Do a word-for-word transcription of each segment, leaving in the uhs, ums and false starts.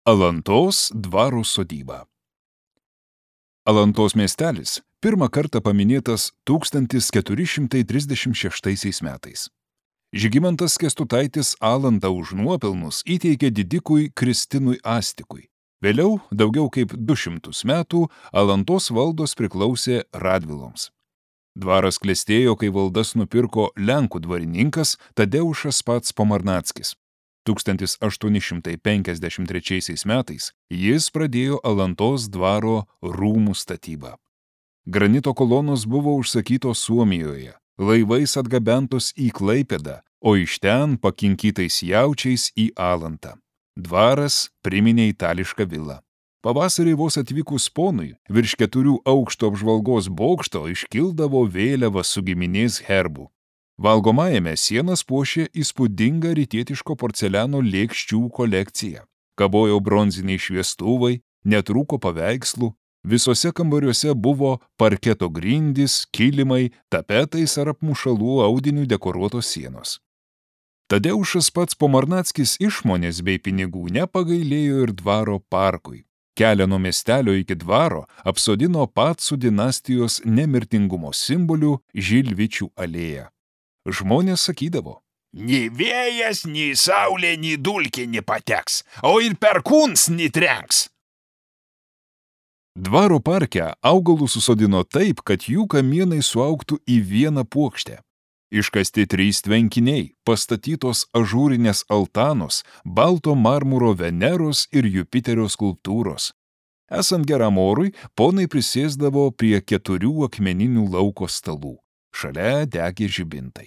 Alantos dvaro sodyba. Alantos miestelis pirmą kartą paminėtas tūkstantis keturi šimtai trisdešimt šeštaisiais metais. Žygimantas Kęstutaitis Alantą už nuopelnus įteikė didikui Kristinui Astikui. Vėliau, daugiau kaip du šimtus metų, Alantos valdos priklausė Radviloms. Dvaras klestėjo, kai valdas nupirko lenkų dvarininkas Tadeušas pats Pomarnackis. tūkstantis aštuoni šimtai penkiasdešimt trečiaisiais metais jis pradėjo Alantos dvaro rūmų statybą. Granito kolonos buvo užsakytos Suomijoje, laivais atgabentos į Klaipėdą, o iš ten pakinkytais jaučiais į Alantą. Dvaras priminė itališką vilą. Pavasarį vos atvykus ponui, virš keturių aukšto apžvalgos bokšto iškildavo vėliava su giminės herbu. Valgomajame sienas puošė įspūdinga rytietiško porceliano lėkščių kolekcija. Kabojo bronziniai šviestuvai, netrūko paveikslų, visose kambariuose buvo parketo grindys, kilimai, tapetais ar apmušalų audinių dekoruotos sienos. Tadeušas pats Pomarnackis išmonės bei pinigų nepagailėjo ir dvaro parkui. Kelią nuo miestelio iki dvaro apsodino Pacų dinastijos nemirtingumo simboliu Žilvičių alėją. Žmonės sakydavo: Nei vėjas, nei saulė, nei dulkė nepateks, o ir perkūns netrenks. Dvaro parke augalus susodino taip, kad jų kamienai suaugtų į vieną puokštę. Iškasti trys tvenkiniai, pastatytos ažūrinės altanos, balto marmuro Veneros ir Jupiterio skulptūros. Esant geram orui, ponai prisėsdavo prie keturių akmeninių lauko stalų. Šalia degė žibintai.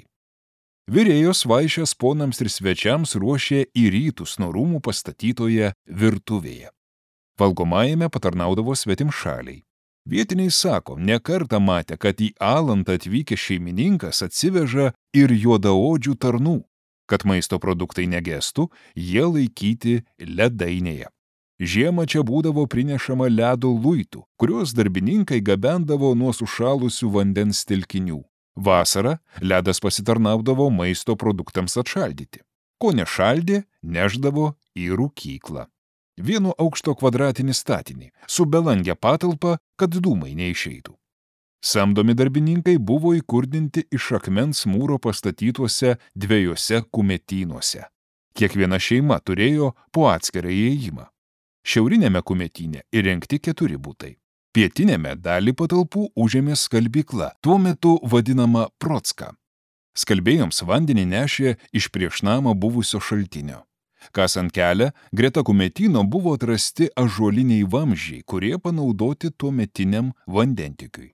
Virėjos vaišes ponams ir svečiams ruošė į rytus nuo rūmų pastatytoje virtuvėje. Valgomajame patarnaudavo svetimšaliai. Vietiniai sako, ne kartą matė, kad į Alantą atvykęs šeimininkas atsiveža ir juodaodžių tarnų. Kad maisto produktai negestų, jie laikyti ledainėje. Žiemą čia būdavo prinešama ledo luitų, kuriuos darbininkai gabendavo nuo sušalusių vandens telkinių. Vasarą ledas pasitarnaudavo maisto produktams atšaldyti. Ko nešaldė, neždavo į rūkyklą. Vieno aukšto kvadratinį statinį, su belangė patalpa, kad dūmai neišeitų. Samdomi darbininkai buvo įkurdinti iš akmens mūro pastatytuose dviejose kumetynuose. Kiekviena šeima turėjo po atskirą įėjimą. Šiaurinėme kumetyne įrengti keturi butai. Pietinėme dalį patalpų užėmė skalbykla, tuo metu vadinama Procka. Skalbėjoms vandenį nešė iš prieš namą buvusio šaltinio. Kasant kelią, greta kumetyno buvo atrasti ąžuoliniai vamzdžiai, kurie panaudoti tuometiniam vandentikiui.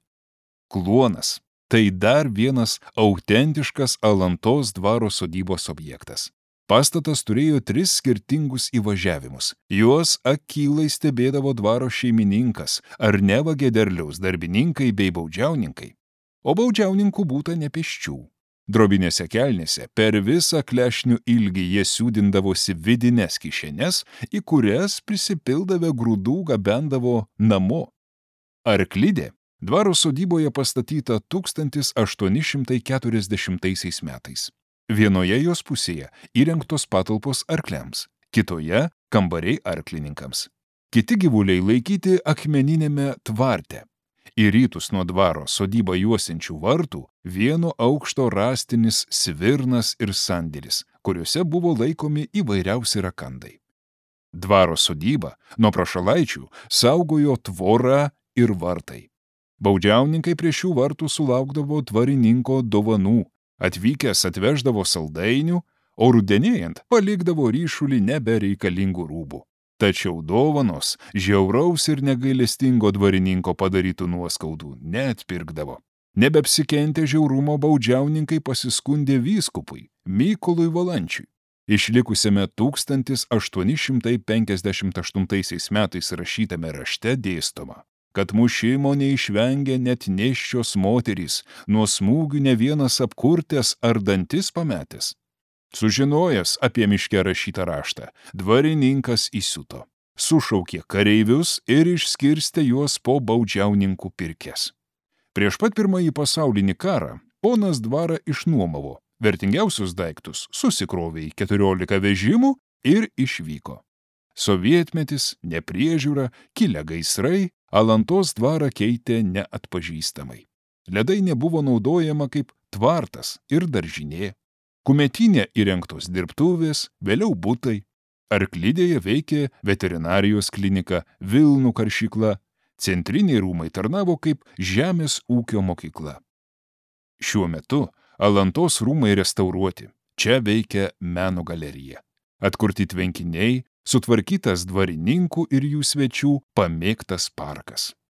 Kluonas – tai dar vienas autentiškas Alantos dvaro sodybos objektas. Pastatas turėjo tris skirtingus įvažiavimus. Juos akylai stebėdavo dvaro šeimininkas ar nevagė derliaus darbininkai bei baudžiauninkai. O baudžiauninkų būta ne pėsčių. Drobinėse kelnėse per visą klešnių ilgį jie siūdindavosi vidines kišenes, į kurias prisipildavę grūdų gabendavo namo. Arklidė dvaro sodyboje pastatyta tūkstantis aštuoni šimtai keturiasdešimtaisiais metais. Vienoje jos pusėje įrengtos patalpos arkliams, kitoje kambariai arklininkams. Kiti gyvuliai laikyti akmeninėme tvarte. Į rytus nuo dvaro sodybą juosiančių vartų vieno aukšto rąstinis svirnas ir sandėlis, kuriuose buvo laikomi įvairiausi rakandai. Dvaro sodybą nuo prašalaičių saugojo tvora ir vartai. Baudžiauninkai prie šių vartų sulaukdavo dvarininko dovanų, atvykęs atveždavo saldainių, o rudenėjant palikdavo ryšulį nebereikalingų rūbų. Tačiau dovanos žiauraus ir negailestingo dvarininko padarytų nuoskaudų neatpirkdavo. Nebepsikentę žiaurumo baudžiauninkai pasiskundė vyskupui Mykolui Valančiui. Išlikusiame tūkstantis aštuoni šimtai penkiasdešimt aštuntaisiais metais rašytame rašte dėstoma, kad mušimo neišvengė net nėščios moterys, nuo smūgių ne vienas apkurtęs ar dantis pametęs. Sužinojęs apie miške rašytą raštą, dvarininkas įsiuto, sušaukė kareivius ir išskirstė juos po baudžiauninkų pirkes. Prieš pat pirmąjį pasaulinį karą ponas dvarą išnuomavo, vertingiausius daiktus susikrovė į keturiolika vežimų ir išvyko. Sovietmetis, nepriežiūra, kilę gaisrai, Alantos dvarą keitė neatpažįstamai. Ledainė buvo naudojama kaip tvartas ir daržinė. Kumetinė įrengtos dirbtuvės, vėliau butai. Arklidėje veikė veterinarijos klinika, Vilnų karšykla. Centriniai rūmai tarnavo kaip žemės ūkio mokykla. Šiuo metu Alantos rūmai restauruoti. Čia veikia meno galerija. Atkurti tvenkiniai, sutvarkytas dvarininkų ir jų svečių pamėgtas parkas.